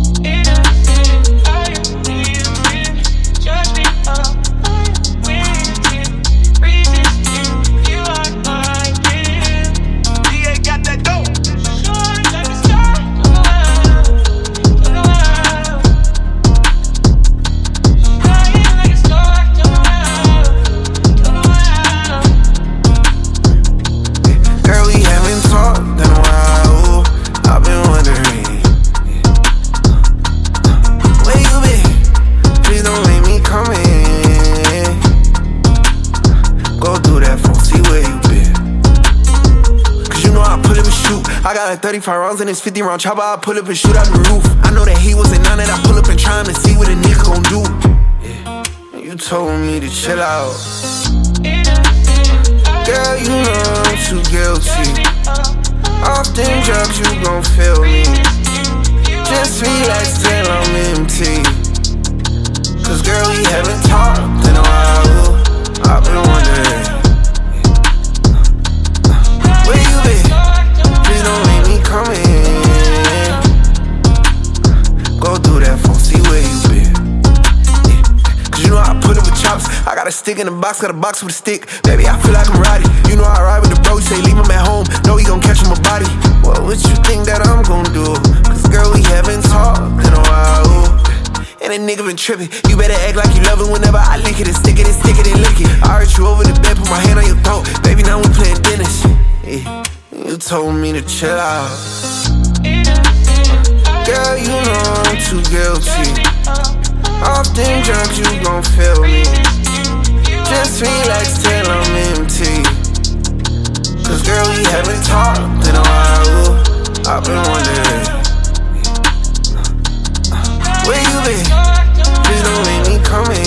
I got like 35 rounds in this 50 round chopper. I pull up and shoot out the roof. I know that he wasn't on it. I pull up and try him to see what a nigga gon' do. Yeah. You told me to chill out. Girl, you know I'm too guilty. Off them drugs, you gon' feel me. Just relax till I'm empty. Cause girl, we haven't talked in a while. I've been wondering, where you been? Please don't make me come in. Go through that phone, see where you been. Cause you know I put it with chops. I got a stick in the box, got a box with a stick. Baby, I feel like I'm Roddy. You know I ride with the bros, say leave him at home. Know he gon' catch him a body. Well, what you think that I'm gon' do? Cause girl, we haven't talked in a while. And a nigga been trippin'. You better act like you love it whenever I lick it and stick it and stick it and lick it. I hurt you over the bed, put my hand on your throat. Baby, now we playin' Dennis. Yeah. You told me to chill out. Girl, you know I'm too guilty. Off them drugs, you gon' feel me. Just relax till I'm empty. Cause girl, we haven't talked in a while. I've been wondering, where you been? Please don't make me come in.